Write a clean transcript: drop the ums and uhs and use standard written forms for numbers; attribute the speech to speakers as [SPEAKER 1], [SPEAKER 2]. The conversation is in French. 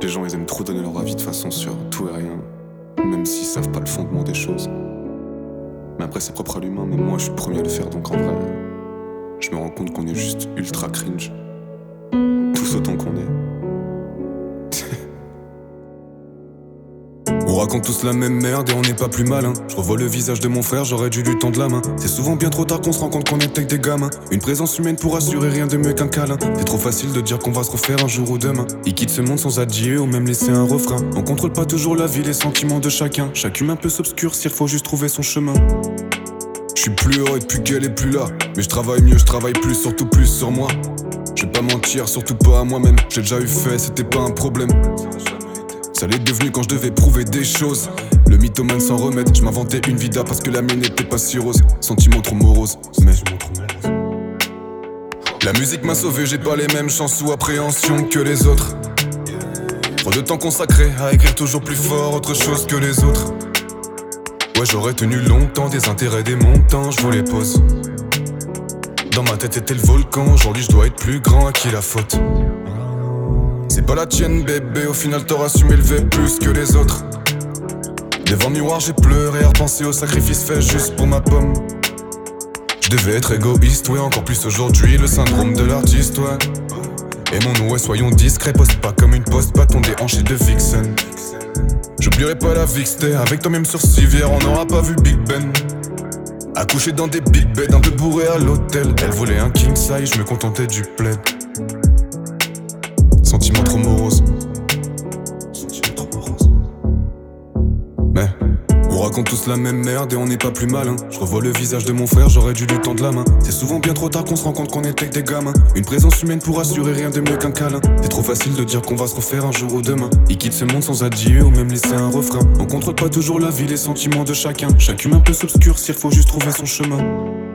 [SPEAKER 1] gens ils aiment trop donner leur avis de façon sur tout et rien, même s'ils savent pas le fondement des choses. Mais après c'est propre à l'humain, mais moi je suis le premier à le faire, donc en vrai je me rends compte qu'on est juste ultra cringe, tous autant qu'on est.
[SPEAKER 2] On raconte tous la même merde et on n'est pas plus malin. Je revois le visage de mon frère, j'aurais dû lui tendre la main. C'est souvent bien trop tard qu'on se rend compte qu'on est avec des gamins. Une présence humaine pour assurer rien de mieux qu'un câlin. C'est trop facile de dire qu'on va se refaire un jour ou demain. Ils quittent ce monde sans adieu ou même laisser un refrain. On contrôle pas toujours la vie, les sentiments de chacun. Chaque humain peut s'obscurcir, faut juste trouver son chemin. Je suis plus heureux depuis qu'elle est plus là. Mais je travaille mieux, je travaille plus, surtout plus sur moi. Je vais pas mentir, surtout pas à moi-même. J'ai déjà eu fait, c'était pas un problème. Ça l'est devenu quand je devais prouver des choses. Le mythomane sans remède, je m'inventais une vida parce que la mienne n'était pas si rose. Sentiment trop morose, mais la musique m'a sauvé, j'ai pas les mêmes chances ou appréhensions que les autres. Trop de temps consacré à écrire toujours plus fort, autre chose que les autres. Ouais, j'aurais tenu longtemps des intérêts, des montants, je vous les pose. Dans ma tête était le volcan, aujourd'hui je dois être plus grand, à qui la faute? C'est pas la tienne bébé, au final t'auras su m'élever plus que les autres. Devant le miroir j'ai pleuré à repenser au sacrifice fait juste pour ma pomme. Je devais être égoïste, ouais, encore plus aujourd'hui, le syndrome de l'artiste, ouais. Aimons-nous, ouais, soyons discrets, poste pas comme une poste, bâton déhanché de Vixen. J'oublierai pas la vie que c'était, avec toi même sur civière, on n'aura pas vu Big Ben. Accouché dans des big beds, un peu bourré à l'hôtel. Elle voulait un king size, je me contentais du plaid. Sentiment trop morose. Mais on raconte tous la même merde et on n'est pas plus malin. Je revois le visage de mon frère, j'aurais dû lui tendre la main. C'est souvent bien trop tard qu'on se rend compte qu'on est avec des gamins. Une présence humaine pour assurer rien de mieux qu'un câlin. C'est trop facile de dire qu'on va se refaire un jour ou demain. Ils quittent ce monde sans adieu ou même laisser un refrain. On contrôle pas toujours la vie, les sentiments de chacun. Chaque humain peut s'obscurcir, faut juste trouver son chemin.